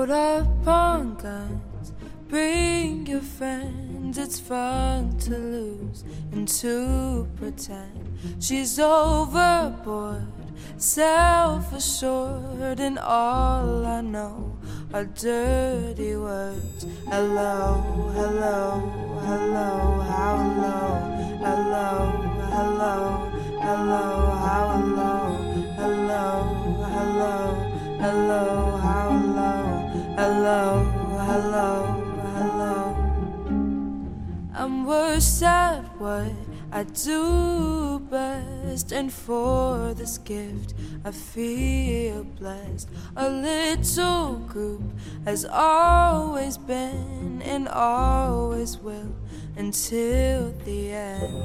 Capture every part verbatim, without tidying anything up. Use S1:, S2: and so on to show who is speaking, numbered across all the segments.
S1: Load up on guns, bring your friends. It's fun to lose and to pretend. She's overboard, self-assured, and all I know are dirty words. Hello, hello, hello, how low? Hello, hello, hello, how low? Hello, hello, hello, how low? Hello, hello, hello. I'm worse at what I do best, and for this gift I feel blessed. A little group has always been and always will until the end.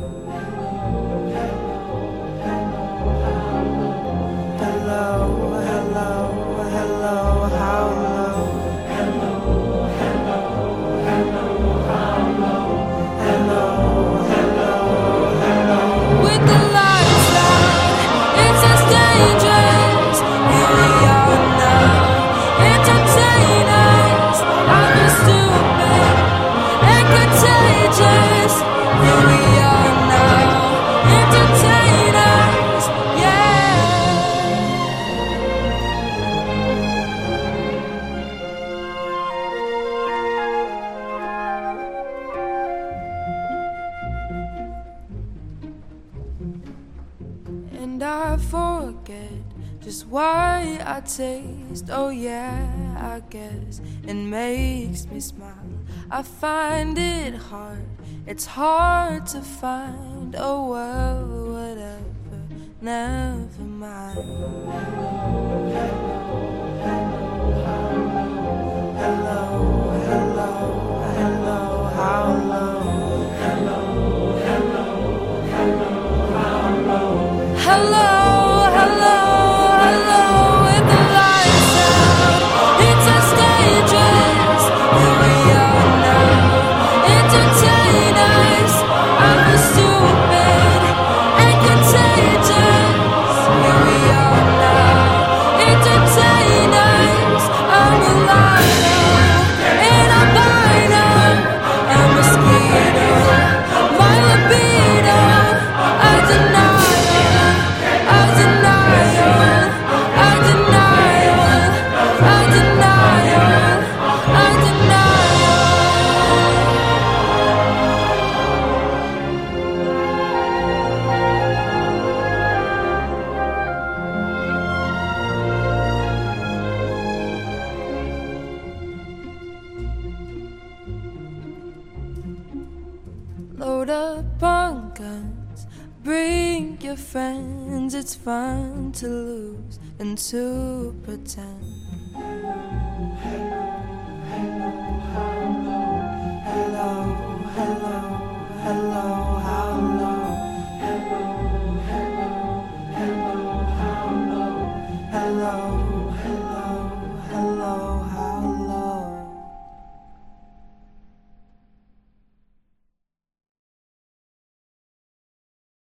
S1: Hello, hello, hello, how low? Hello, hello, hello, how low? Hello, hello, hello. With the lights out, it's as dangerous. Here we are now, entertainers. I'm a stupid and contagious. Here we are now, entertainers. Yeah. And I forget just why I taste. Oh yeah, I guess it makes me smile. I find it hard, it's hard to find. Oh well, whatever, never mind. Hello, hello, hello, how low? Hello, hello, hello, how low? Hello, hello, hello, with the lights out, it's as dangerous. Here we are now, entertainers. I'm a stupid and contagious. Here we are now, entertainers. I'm a liar and a biter, a mosquito, my libido, I deny. Load up on guns, bring your friends. It's fun to lose and to pretend. Hello, hello, hello, hello, hello, how low? Hello, hello, hello, how low? Hello.